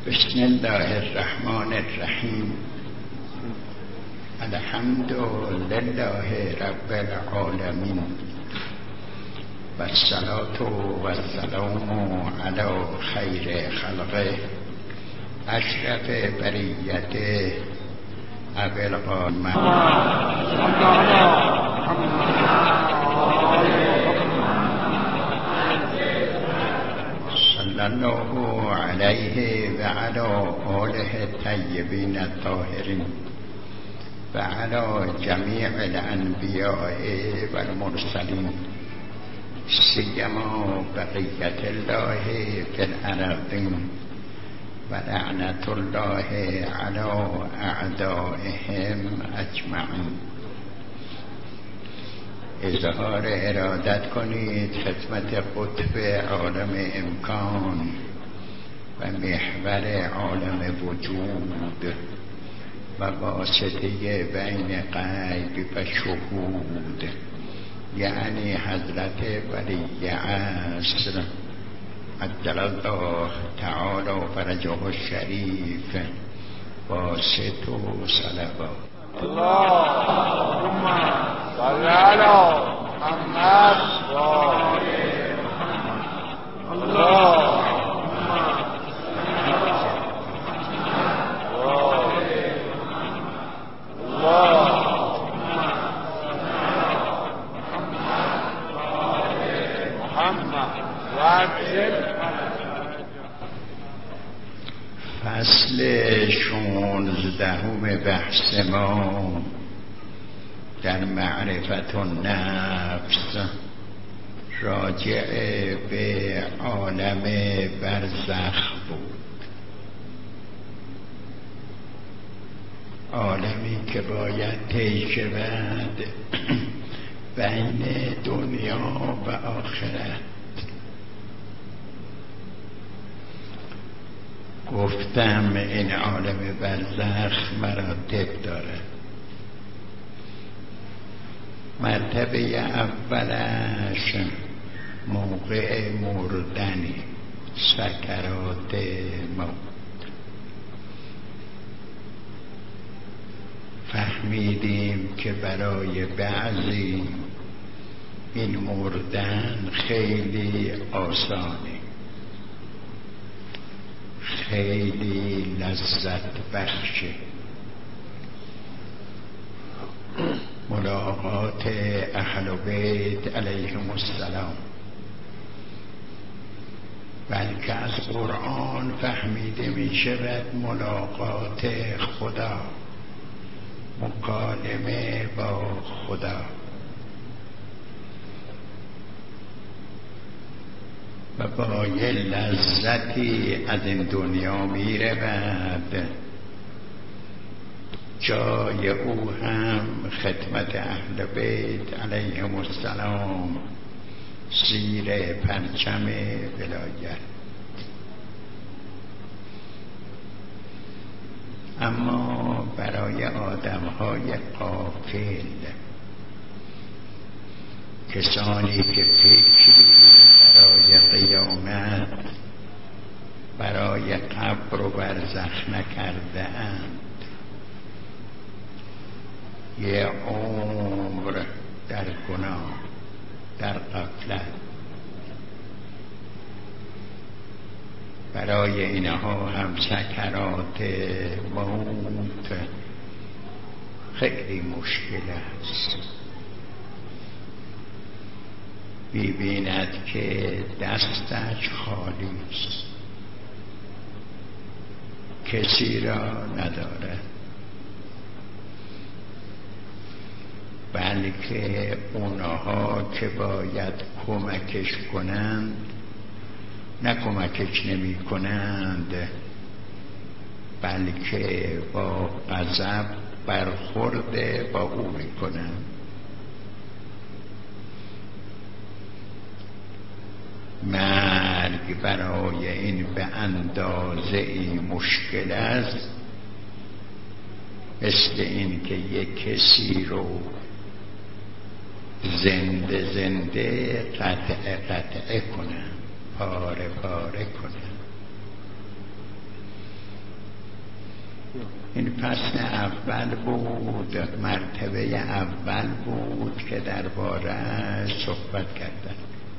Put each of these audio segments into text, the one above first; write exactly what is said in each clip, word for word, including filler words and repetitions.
بسم الله الرحمن الرحیم. الحمد لله رب العالمین و الصلاة و السلام علی خیر خلقه اشرف بریته ابی القاسم صلی الله علیه و علی آله الطیبین الطاهرین و علی جمیع الانبیاء و المرسلین سیما بقیت الله فی الارضین و لعنت الله علی اعدائهم اجمعین. اظهار ارادت کنید خدمت قطب عالم امکان و محور عالم وجود و واسطه بین غیب و شهود، یعنی حضرت ولی عصر عجل الله تعالی فرجه الشریف واسط و صلوات. اللهم صل على محمد و آل محمد. اللهم صل على محمد و آل فصل شانزدهم بحث ما در معرفت النفس راجع به عالم برزخ بود، عالمی که باید طی شود بین دنیا و آخرت. گفتم این عالم برزخ مراتب داره. مرتبه اولش موقع مردنی، سکرات موت. فهمیدیم که برای بعضی این مردن خیلی آسانه، خیلی لذت بخشه. ملاقات اهل بیت علیهم السلام، بلکه از قرآن فهمیده می شود ملاقات خدا، مکالمه با خدا. و با یه لذتی از این دنیا می رود، جای او هم خدمت اهل بیت علیهم السلام زیر پرچم ولایت. اما برای آدم‌های غافل، کسانی که فکری برای قیامت، برای قبر و برزخ نکرده اند، یه عمر در گناه، در غفلت، برای اینها هم سکرات موت خیلی مشکل است. می‌بیند که دستش خالی است، کسی را ندارد، بلکه اونها که باید کمکش کنند نه کمکش نمی کنند، بلکه با غضب برخورد با او می کنند. مرگ برای این به اندازه ای مشکل است، مثل این که یک کسی رو زنده زنده قطعه قطعه کنن، پاره پاره کنن. این فصل اول بود، مرتبه اول بود که درباره صحبت کردن.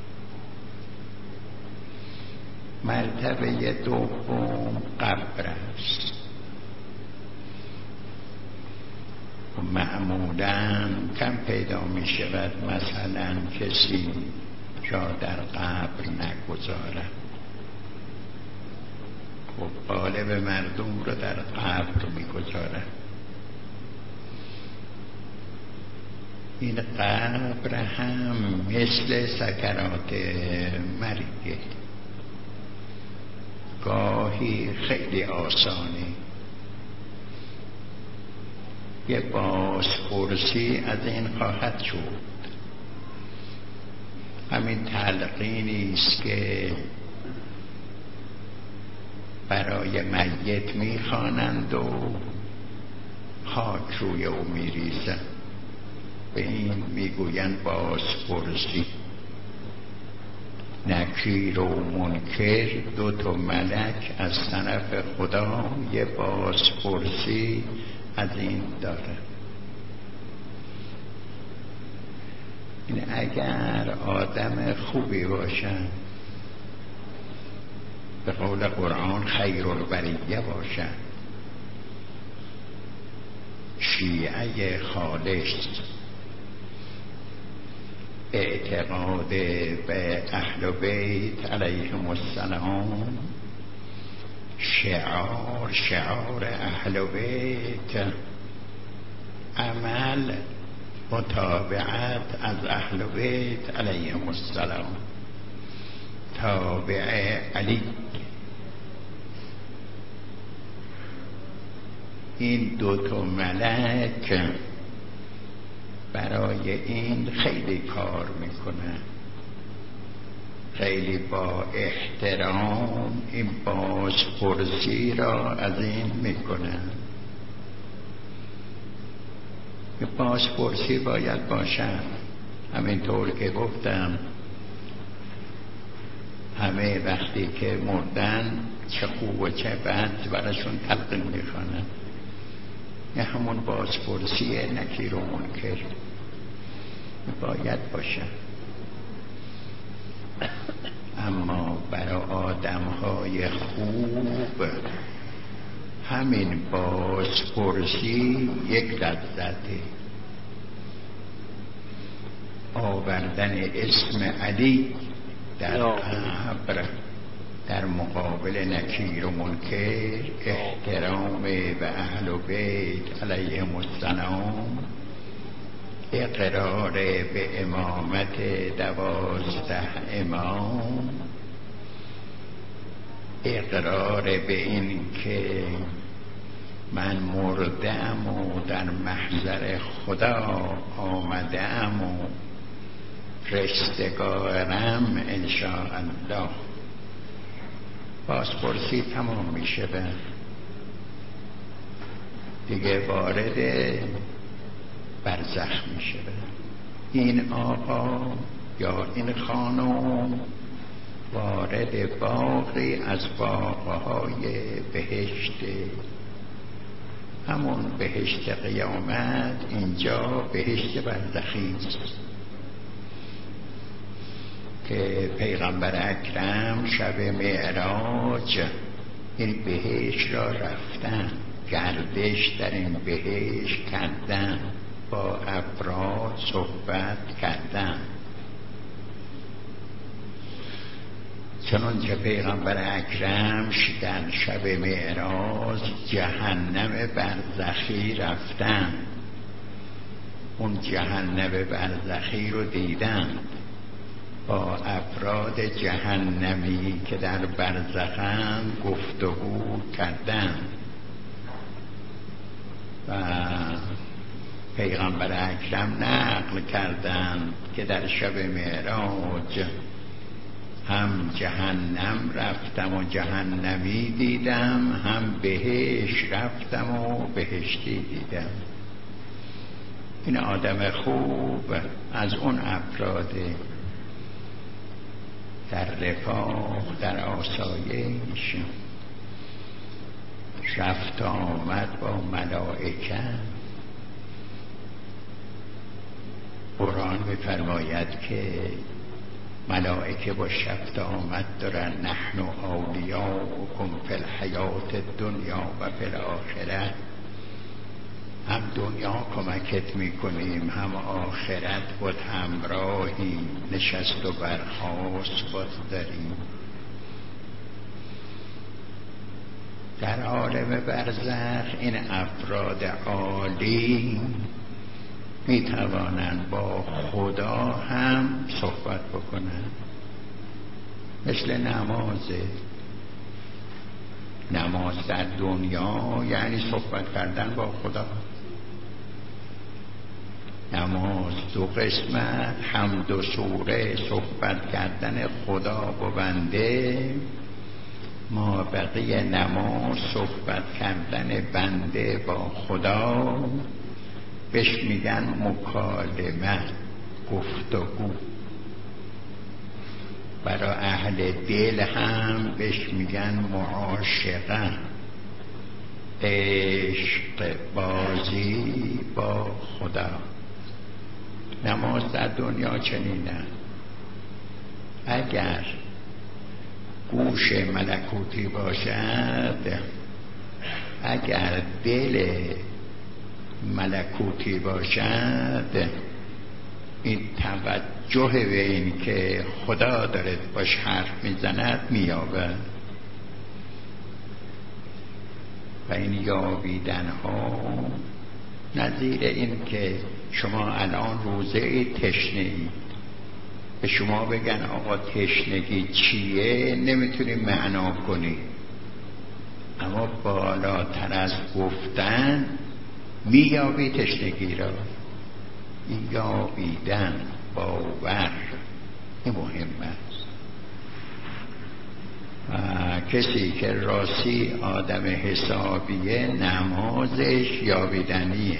مرتبه دوم قبر است. معمولاً کم پیدا می شود مثلا کسی را در قبر نگذارد. خب غالب مردم را در قبر می گذارد. این قبر هم مثل سکرات مرگه، گاهی خیلی آسانی، یه بازپرسی از این خواهد شد. همین تلقینی است که برای میت میخوانند و خاک روی او میریزند، به این میگویند بازپرسی. نکیر و منکر دو تا ملک از طرف خدا یه بازپرسی از این داره. این اگر آدم خوبی باشن، به قول قرآن خیر البریه باشن، شیعه خالص، اعتقاد به اهل بیت علیهم السلام، شعار شعار اهل بیت، عمل متابعت از اهل بیت علیهم السلام، تابع علی. این دو تا ملک برای این خیلی کار میکنن، خیلی با احترام این بازپرسی را از این میکنن. بازپرسی باید باشن، همینطور که گفتم همه وقتی که مردن چه خوب و چه بد براشون تلقین میخوانن. یه همون بازپرسی نکیر و منکر باید باشن. اما برای آدم‌های خوب همین بازپرسی یک لذته. آوردن اسم علی در قبر در مقابل نکیر و منکر، احترام به اهل بیت علیهم السلام، اقرار به امامت دوازده امام، اقرار به این که من مردم و در محضر خدا آمدم و رستگارم انشاءالله. بازپرسی تمام میشه، به دیگه وارد برزخ میشه. این آقا یا این خانم وارد باغی از باغهای بهشت، همون بهشت قیامت، اینجا بهشت برزخی است که پیغمبر اکرم شب معراج این بهشت را رفتن، گردش در این بهشت کردن، با افراد صحبت کردن. چنانچه پیغمبر اکرم در شب معراج جهنم برزخی رفتن، اون جهنم برزخی رو دیدن، با افراد جهنمی که در برزخن گفتگو کردن و پیغمبر اکرم نقل کردند که در شب معراج هم جهنم رفتم و جهنمی دیدم، هم بهشت رفتم و بهشتی دیدم. این آدم خوب از اون افراد در رفاه، در آسایش. رفت آمد با ملائکه. قرآن می‌فرماید که ملائکه با شفت آمد دارن، نحن اولیاؤکم فی الحیات الدنیا و فی الاخره. هم دنیا کمکت میکنیم، هم آخرت بود همراهی، نشست و برخاست بود داریم. در عالم برزخ این افراد عالی می توانند با خدا هم صحبت بکنند، مثل نمازه. نماز در دنیا یعنی صحبت کردن با خدا. نماز دو قسمت، حمد و سوره، صحبت کردن خدا با بنده. ما بقیه نماز صحبت کردن بنده با خدا، بهش میگن مکالمه، گفتگو. برای اهل دل هم بهش میگن معاشقه، عشق بازی با خدا. نماز در دنیا چنینه. اگر گوش ملکوتی باشد، اگر دل ملکوتی باشد، این توجه به این که خدا داره باش حرف میزند مییابد. و این یابیدن ها نظیر این که شما الان روزه تشنه اید، به شما بگن آقا تشنگی چیه، نمیتونی معنا کنی، اما بالاتر از گفتن مییابی تشنگی را. این یابیدن، باور، این مهم است. و کسی که راستی آدم حسابیه، نمازش یابیدنیه.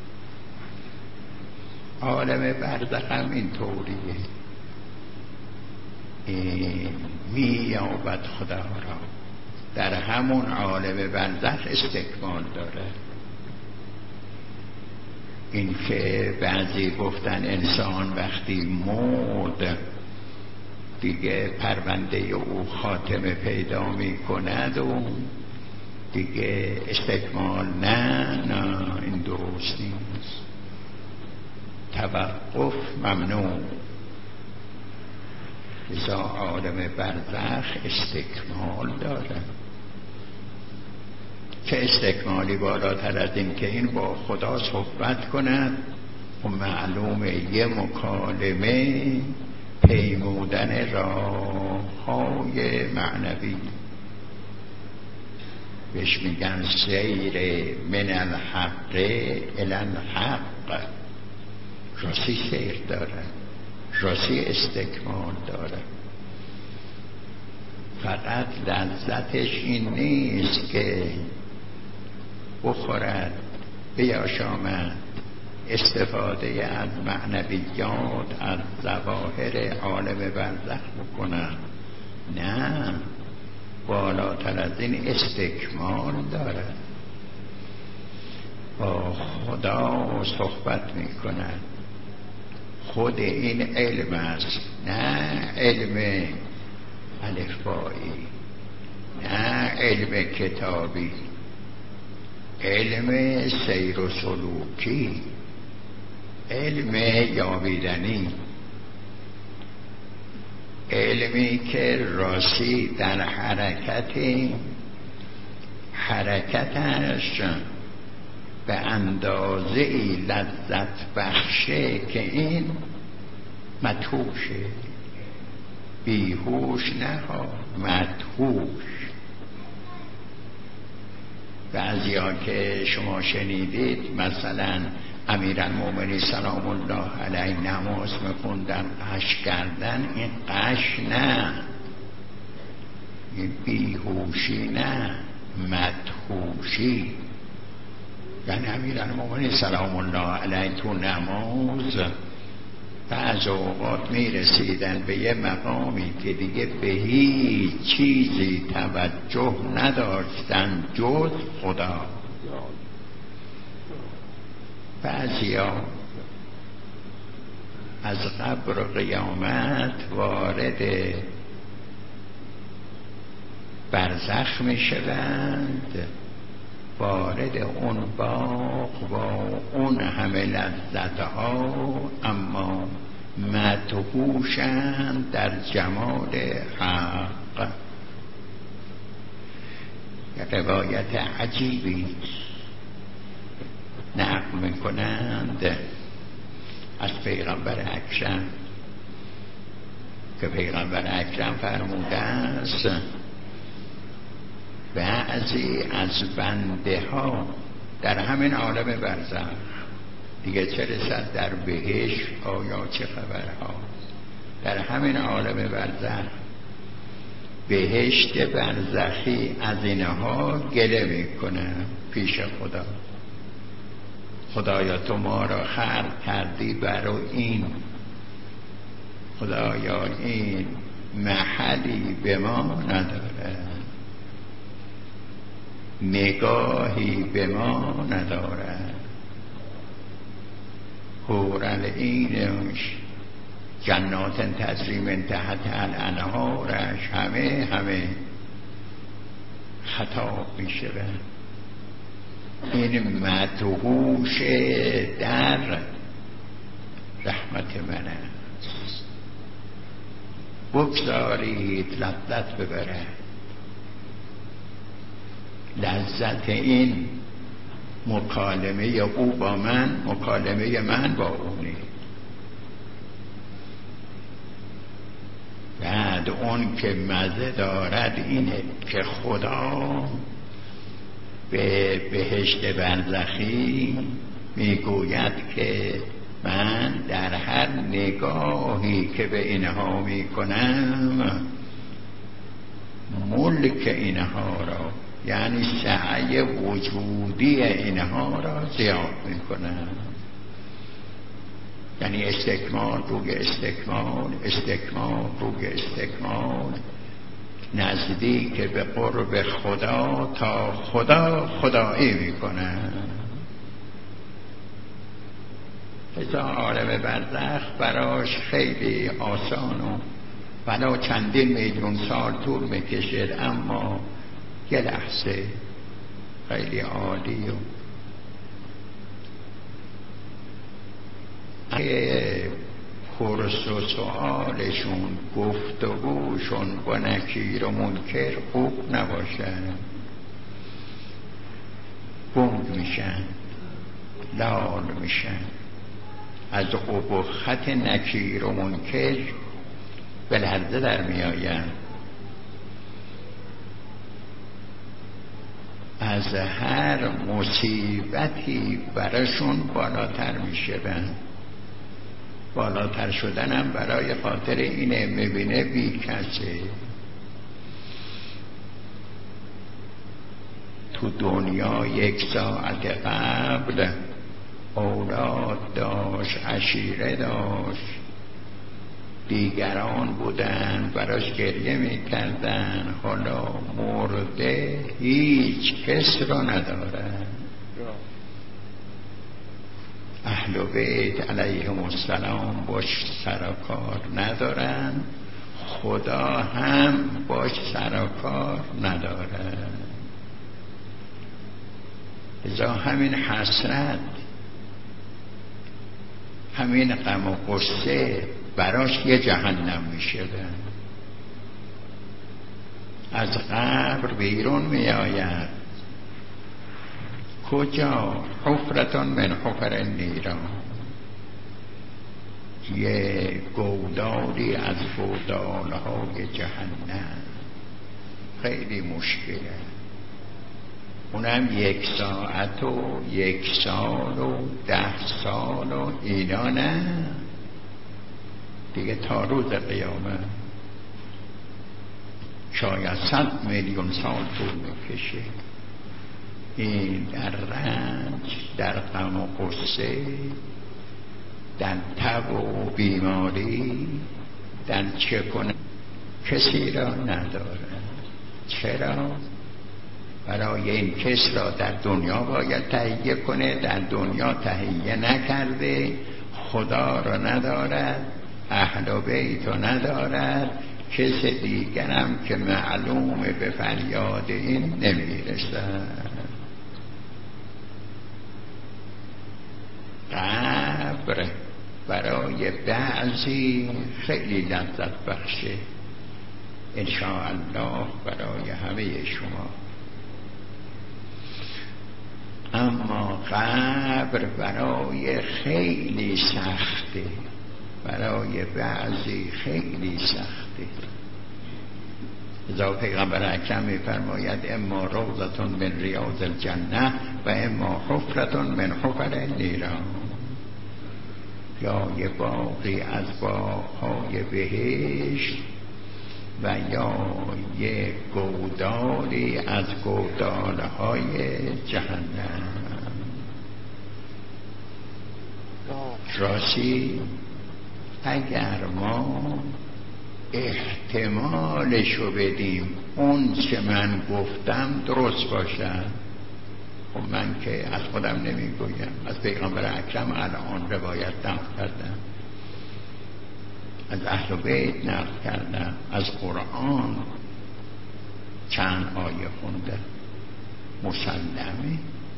عالم برزخ هم این طوریه، این مییابد خدا را. در همون عالم برزخ استکمال داره. این که بعضی گفتن انسان وقتی مرد دیگه پرونده او خاتمه پیدا می کند و دیگه استکمال، نه نه، این درست نیست. توقف ممنوع. لذا عالم برزخ استکمال داره. چه استکمالی بالاتر از این که این با خدا صحبت کند و معلومه یه مکالمه پیمودن راه های معنوی. بهش میگن سیر من الحق الی الحق. راستی سیر داره، راستی استکمال داره. فقط لذتش این نیست که بخورد، بیاشامد، استفاده از معنویات، از ظواهر عالم برزخ بکنند. نه، بالاتر از این استکمال دارد. با خدا صحبت میکند. خود این علم است، نه علم الفبایی، نه علم کتابی، علم سیر و سلوکی، علم یابیدنی، علمی که راستی در حرکت حرکتش به اندازه لذت بخشه که این مدهوشه، بیهوش نه ها، مدهوش. بعضی ها که شما شنیدید مثلا امیرالمومنین سلام الله علیه نماز میخوندن، قش کردن، این قش نه، این بیهوشی نه، مدهوشی. یعنی امیرالمومنین سلام الله علیه تو نماز بعض اوقات می رسیدن به یه مقامی که دیگه به هیچ چیزی توجه نداشتن جز خدا. بعضیا از قبر و قیامت وارد برزخ می شوند، وارد اون باغ با اون همه لذتها، اما مدهوشند در جمال حق. روایت عجیبی نقل میکنند از پیغمبر اکرم که پیغمبر اکرم فرموده است بعضی از بنده ها در همین عالم برزخ، دیگه چه رسد در بهشت آیا چه خبرها، در همین عالم برزخ بهشت برزخی از اینها گله میکنه پیش خدا. خدایا تو ما را خلق کردی برای این، خدایا این محلی به ما نداره، نگاهی به ما نداره، حورالعینش، جنات تجری من تحت الانهارش، همه همه خطاب می شود. این مدهوش در رحمت من است، بگذارید لذت ببرد. لذت این مکالمه او با من، مکالمه من با اونی. بعد اون که مزه دارد اینه که خدا به بهشت برزخی میگوید که من در هر نگاهی که به اینها میکنم ملک اینها را، یعنی سعی وجودی اینها را زیاد میکنم. یعنی استکمال روی استکمال، استکمال روی استکمال، نزدیک به قرب خدا تا خدا خدایی میکنه. ازا عالم برزخ براش خیلی آسان و ولا چندین میلیون سال طول میکشد، اما یه لحظه خیلی عالی. و که پرس و سؤالشون، گفتگوشون با نکیر و منکر خوب نباشن، گنگ میشن، لال میشن، از ابخت نکیر و منکر به لرزه در میآین، از هر مصیبتی براشون بالاتر میشن. بالاتر شدنم برای خاطر اینه میبینه بی کسه. تو دنیا یک ساعت قبل اولاد داشت، عشیره داشت، دیگران بودن براش گریه میکردن، حالا مرده هیچ کس رو نداره. اهل بیت علیهم السلام باش سر و کار ندارن، خدا هم باش سر و کار نداره. ازا همین حسرت، همین غم و غصه براش یه جهنم میشه. از قبر بیرون میآید کجا؟ حفرتان من حفر النیران، یه گودالی از گودالهای جهنم. خیلی مشکله. اونم یک ساعت و یک سال و ده سال و اینا نه دیگه، تا روز قیامت شاید صد میلیون سال طول میکشه. این در رنج، در غم و غصه، در تب و بیماری در چه کنه کسی را نداره. چرا؟ برای این کس را در دنیا باید تهیه کنه، در دنیا تهیه نکرده، خدا را ندارد، اهل بیت را ندارد، کس دیگرم که معلومه به فریاد این نمیرسد. قبر برای بعضی خیلی لذت بخشه، انشاءالله برای همه شما، اما قبر برای خیلی سخته، برای بعضی خیلی سخته. ازا پیغمبر اکرم می‌فرماید اما روضة من ریاض الجنه و اما حفرة من حفر النیران، یا یه باغی از باغ‌های بهشت و یا یه گودالی از گودال‌های جهنم. راستی اگر ما احتمالشو بدیم اون چه من گفتم درست باشد، خب من که از خودم نمیگویم، از پیغمبر اکرم الان روایت نقل کردم، از اهل بیت نقل کردم، از قرآن چند آیه خونده، مسلمه.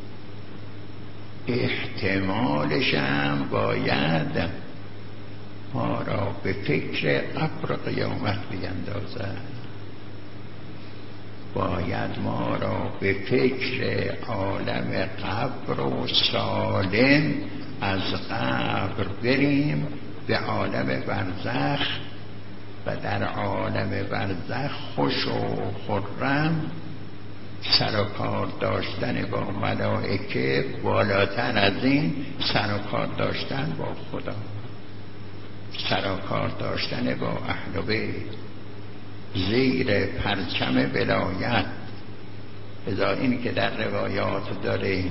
احتمالشم باید ما را به فکر قبر قیامت بیندازد، باید ما را به فکر عالم قبر و سالم از قبر بریم به عالم برزخ و در عالم برزخ خوش و خرم سر و کار داشتن با ملائکه، بالاتر از این سر و کار داشتن با خدا، سر و کار داشتن با اهل بیت زیر پرچم ولایت. ازا این که در روایات داره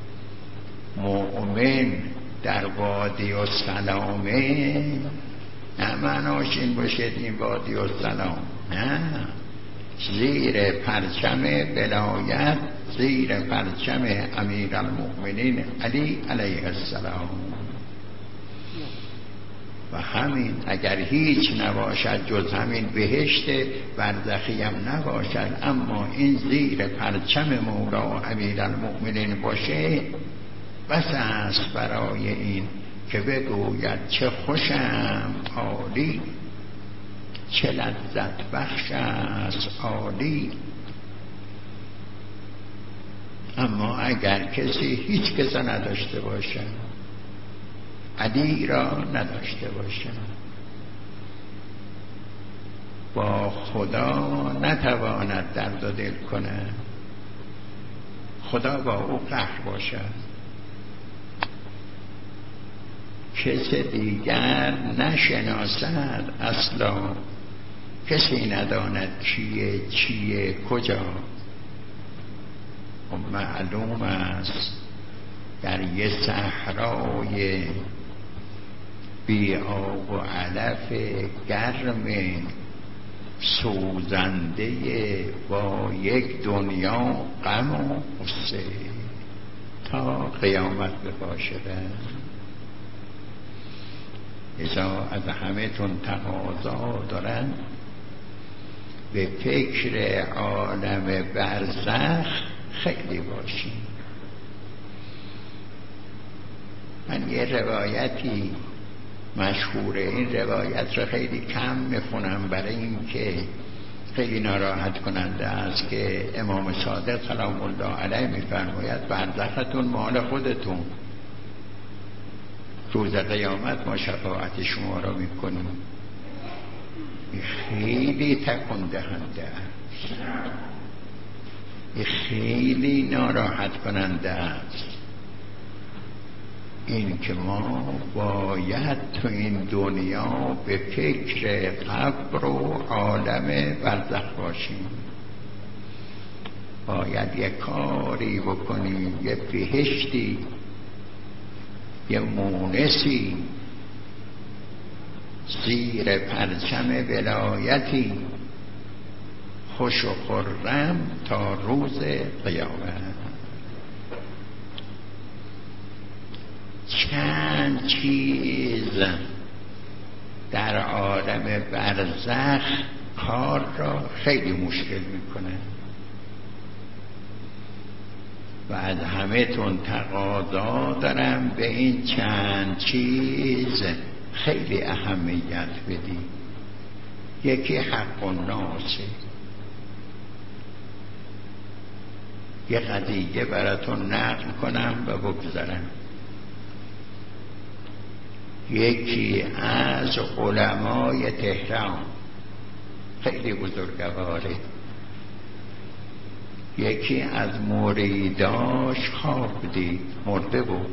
مؤمن در وادی و سلامه، نه معناش این باشد این وادی و سلام، نه، زیر پرچم ولایت، زیر پرچم امیرالمؤمنین علی علیه السلام. و همین اگر هیچ نباشد جز همین بهشت برزخی هم نباشد، اما این زیر پرچم مولا و امیرالمؤمنین باشه، بس است برای این که بگوید چه خوشم عالی، چه لذت بخش است عالی. اما اگر کسی هیچ کس نداشته باشه، علی را نداشته باشه، با خدا نتواند درد و دل کنه، خدا با او قهر باشد، کس دیگر نشناسد، اصلا کسی نداند کیه چیه کجا. و معلوم است در یه صحرای بی آب و علف گرم سوزنده با یک دنیا غم و غصه تا قیامت بپاشده. ازا از همه تون تقاضا دارن به فکر عالم برزخ خیلی باشین. من یه روایتی مشهوره، این روایت رو خیلی کم میخونم برای این که خیلی ناراحت کننده است، که امام صادق سلام الله علیه میفرماید برزختون مال خودتون، روز قیامت ما شفاعت شما را میکنیم. خیلی تکان دهنده است، خیلی ناراحت کننده است این که ما باید تو این دنیا به فکر قبر و عالم برزخ باشیم، باید یه کاری بکنیم، یه بهشتی، یه مونسی زیر پرچم ولایتی، خوش و خرم تا روز قیامت. چند چیز در عالم برزخ کار را خیلی مشکل میکنه و از همه تون تقاضا دارم به این چند چیز خیلی اهمیت بدی. یکی حق الناس. یه قضیه براتون نقل کنم و بگذارم. یکی از علمای تهران، خیلی بزرگواره، یکی از مریداش خواب دید، مرده بود،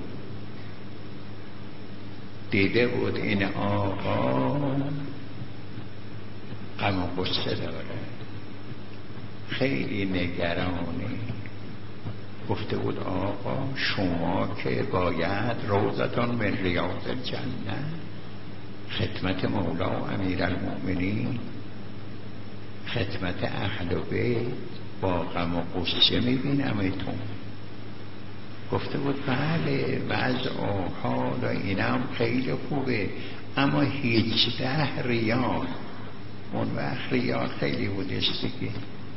دیده بود این آقا غم و غصه داره، خیلی نگرانی. گفته بود آقا شما که باید روضتون من ریاض الجنه، خدمت مولا و امیرالمؤمنین، خدمت اهل بیت، با غم و غصه میبینم ایتون. گفته بود بله وضع و حال و اینم خیلی خوبه، اما هیچ ده ریال. اون وقت ریال خیلی بودستگی.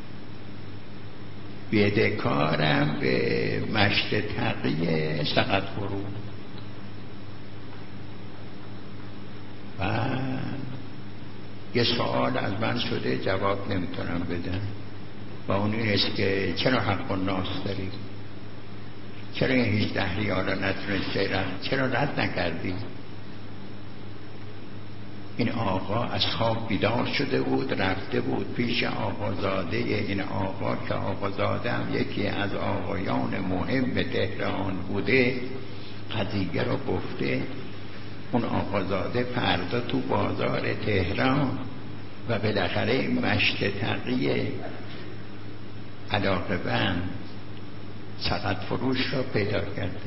بدهکارم به مشت تقیه سقط فرو و یه سوال از من شده جواب نمیتونم بدم و اون این است که چرا حق الناس داری؟ چرا این هیچده ریال را نتونستی رد؟ چرا رد نکردی؟ این آقا از خواب بیدار شده بود، رفته بود پیش آقازاده این آقا که آقازاده هم یکی از آقایان مهم تهران بوده، قضیه رو گفته. اون آقازاده فردا تو بازار تهران و بالاخره مشت تقیه علاقه‌مند سقط فروش را پیدا کرده.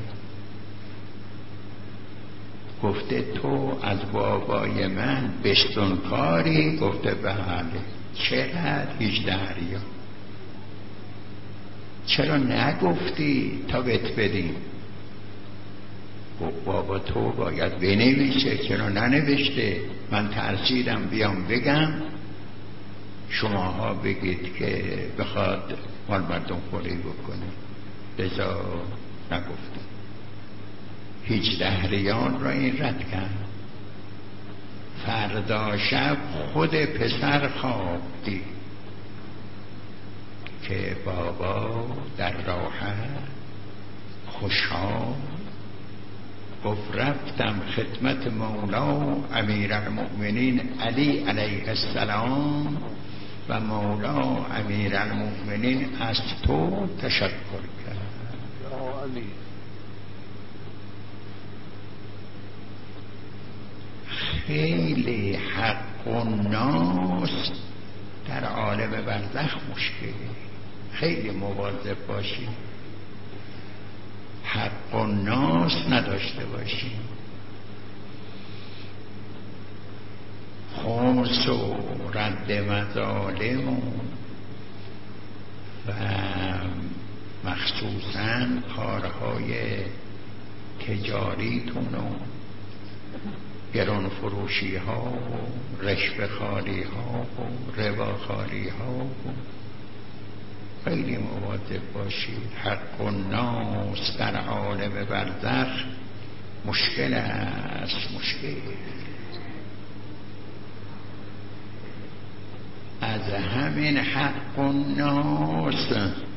گفته تو از بابای من بستونکاری؟ گفته بله. چقدر؟ هجده ریال. چرا نگفتی تا بهت بدیم؟ گفت بابا تو باید بنویسه، چرا ننوشته؟ من ترسیدم بیام بگم شماها بگید که بخواد مال مردم خوری بکنه، لذا نگفتم. هجده ریال را این رد کرد. فردا شب خود پسر خواب دید که بابا در راحت خوشحال گفت رفتم خدمت مولا امیرالمؤمنین علی علیه السلام و مولا امیرالمؤمنین از تو تشکر کرد. یا علی. خیلی حق و ناس در عالم برزخ مشکله، خیلی مواظب باشی، حق و ناس نداشته باشی. خمس و رد مظالم و مخصوصاً کارهای تجاریتون و گران فروشی ها و رشوه خواری ها و ربا خواری ها و خیلی مواظب باشید. حق و ناس در عالم برزخ مشکل است، مشکل. از همین حق و ناس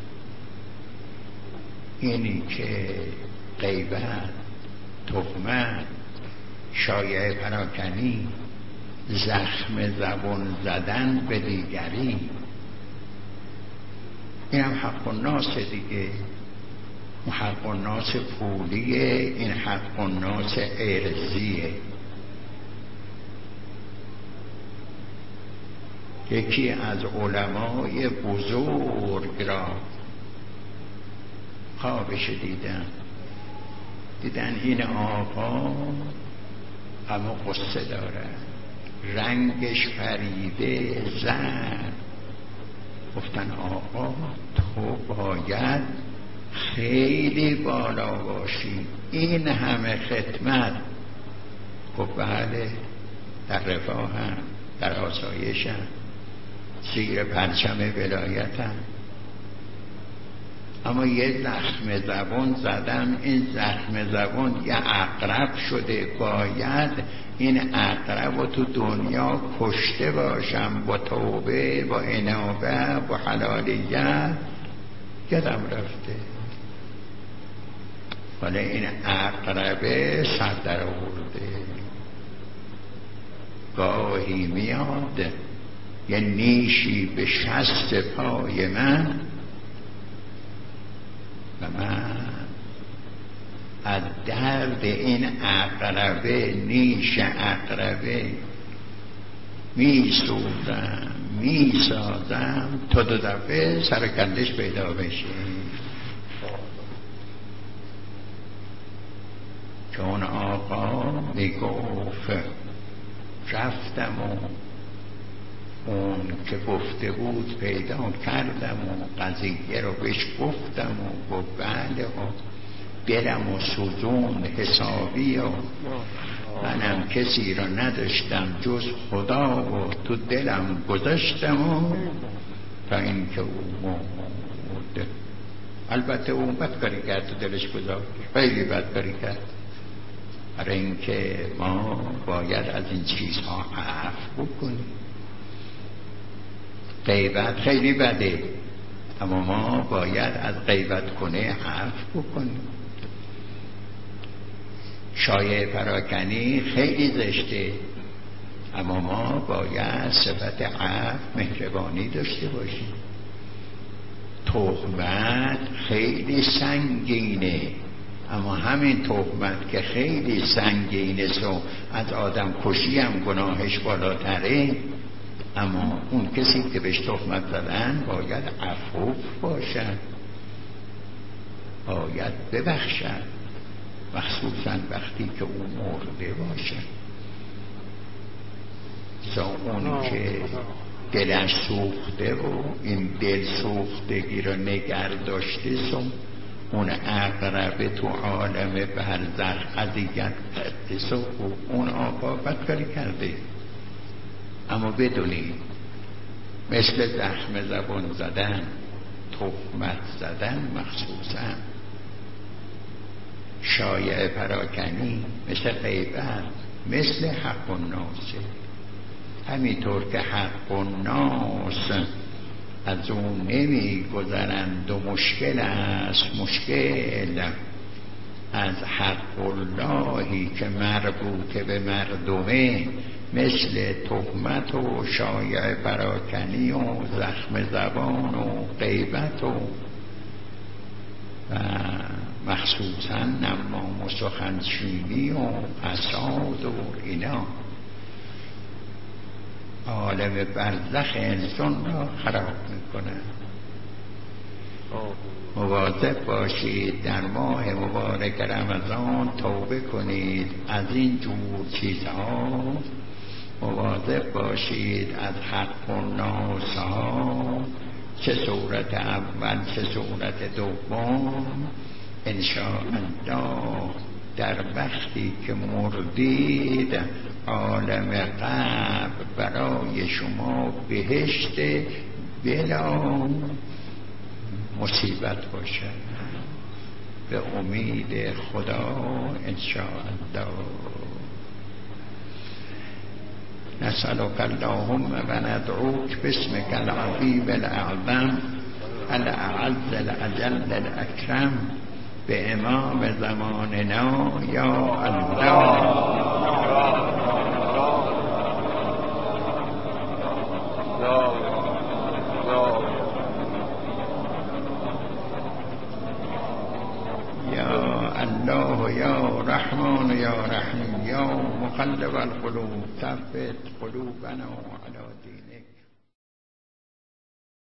اینی که غیبت، تهمت، شایعه پراکنی، زخم زبون زدن به دیگری، این هم حق الناس دیگه. اون حق الناس پولیه، این حق الناس ارضیه. یکی از علمای بزرگ را خوابش دیدن دیدن این آقا غم و غصه داره، رنگش پریده زرد. گفتن آقا تو باید خیلی بالا باشی، این همه خدمت. گفت بله، در رفاهم، در آسایشم، زیر پرچم ولایتم، اما یه زخم زبان زدم، این زخم زبان یه عقرب شده، باید این عقرب رو تو دنیا کشته باشم با توبه، با انابه، با حلالیت. یادم رفته حالا این عقربه سر در آورده. گاهی میاد یه نیشی به شست پای من و من از درد این عقربه، نیش عقربه می سوزم می سازم تا دو دفعه سرکندش پیدا بشه. چون آقا می گفت رفتم و اون که گفته بود پیدا کردم و قضیه رو بهش گفتم و گفت بله و دلم و سوزون حسابی و منم کسی را نداشتم جز خدا و تو دلم گذاشتم و تا این که او مرد. البته اون بدکاری کرد تو دلش گذاشت، خیلی بدکاری کرد. برای اینکه ما باید از این چیزها عفو بکنیم. غیبت خیلی بده، اما ما باید از غیبت کنه عفو بکنیم. شایعه پراکنی خیلی زشته، اما ما باید صفت عفو، مهربانی داشته باشیم. تهمت خیلی سنگینه، اما همین تهمت که خیلی سنگینه و از آدم کشی هم گناهش بالاتره، اما اون کسی که بهش تهمت زدن باید عفو باشد، باید ببخشد، مخصوصا وقتی که اون مرده باشد. تا اون که دلش سوخته و این دل سوختگی رو نگر داشته سو اون عقربه تو عالم برزخ اذیت کرده سو اون آقا بدکاری کرده. اما بدونید مثل زخم زبان زدن، تهمت زدن، مخصوصا شایعه پراکنی، مثل غیبت، مثل حق الناس. همینطور که حق الناس از اون نمی گذرند و مشکل است، مشکل از حق اللهی که مربوط به مردمه، مثل تهمت و شایعه پراکنی و زخم زبان و غیبت و و مخصوصا نمام و سخنچینی و حساد و اینا عالم برزخ انسان را خراب میکنه. مواظب باشید در ماه مبارک رمضان، توبه کنید از این جور چیزها، مواظب باشید از حق و ناس ها، چه صورت اول چه صورت دوم. انشاءالله در وقتی که مردید عالم قبر برای شما بهشت بلا مصیبت باشد، به امید خدا انشاءالله. نسألك اللهم و ندعوك باسمك العظیم الاعظم الاعز الاجل الاکرم به امام زماننا یا الله. الله یا رحمان یا رحیم یا مقلب القلوب ثبت قلوبنا علی